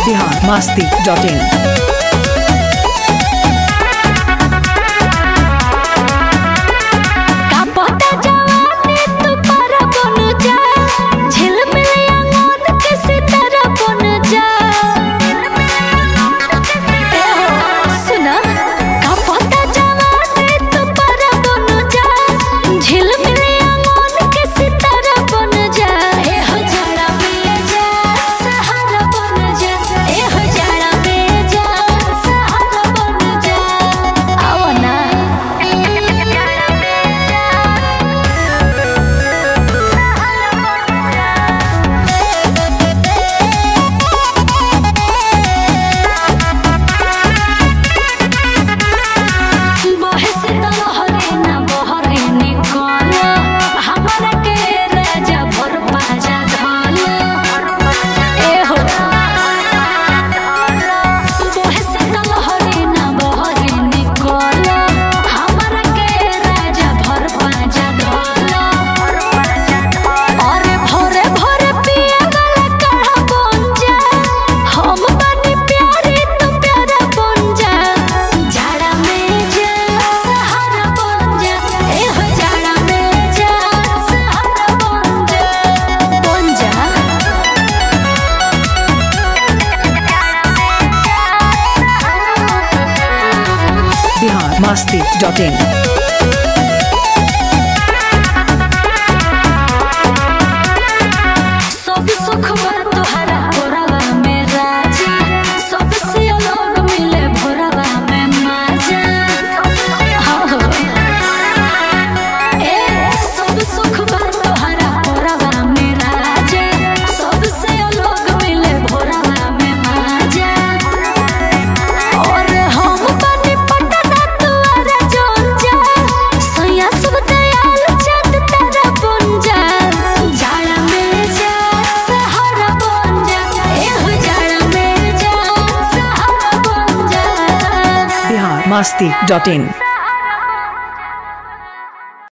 biharmasti.in biharmasti.in सब सुख तोहरा भोरवा में राजा सबसे अलग मिले भोरवा में माजा सब सुख तोहरा भोरवा में राजा सबसे अलग मिले भोरवा में माजा और हम बनी पटना तुअरा जोन जा सैया सब दयाल चंद तारा बन जा जाड़ा में जा सहारा बन जा जाड़ा में जा सहारा बन जा biharmasti.in